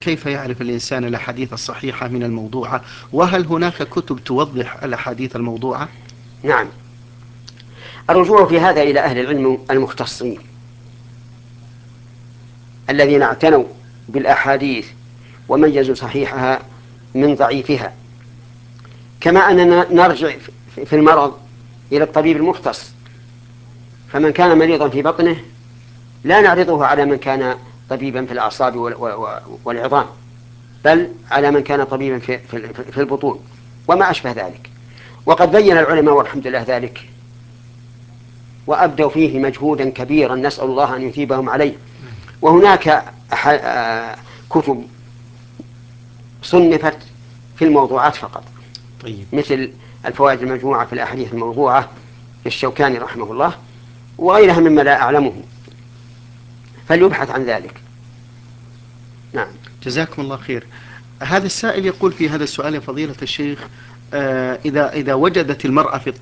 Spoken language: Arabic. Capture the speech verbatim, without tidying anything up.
كيف يعرف الإنسان الأحاديث الصحيحة من الموضوعة؟ وهل هناك كتب توضح الأحاديث الموضوعة؟ نعم، الرجوع في هذا إلى أهل العلم المختصين الذين اعتنوا بالأحاديث وميزوا صحيحها من ضعيفها، كما أننا نرجع في المرض إلى الطبيب المختص. فمن كان مريضا في بطنه لا نعرضه على من كان طبيبا في الأعصاب والعظام، بل على من كان طبيبا في البطون وما أشبه ذلك. وقد بين العلماء والحمد لله ذلك، وأبدوا فيه مجهودا كبيرا نسأل الله أن يثيبهم عليه. وهناك كتب صنفت في الموضوعات فقط، طيب. مثل الفوائد المجموعة في الأحاديث الموضوعة للشوكاني رحمه الله، وغيرها مما لا أعلمه، فليبحث عن ذلك. نعم. جزاكم الله خير. هذا السائل يقول في هذا السؤال يا فضيلة الشيخ: آه إذا إذا وجدت المرأة في